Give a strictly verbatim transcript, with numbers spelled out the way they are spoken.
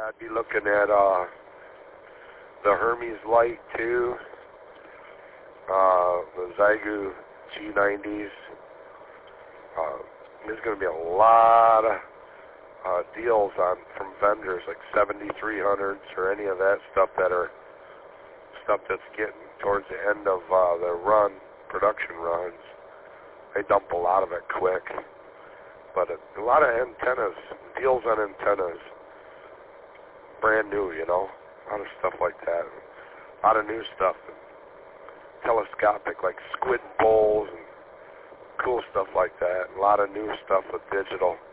I'd be looking at uh, the Hermes Light two, uh, the Xiegu G nineties. Uh, there's going to be a lot of uh, deals on from vendors like seventy-three hundreds or any of that stuff that are stuff that's getting towards the end of uh, their run, production runs. They dump a lot of it quick. But a, a lot of antennas, deals on antennas, brand new, you know, a lot of stuff like that. A lot of new stuff, telescopic, like squid bowls and cool stuff like that. A lot of new stuff with digital.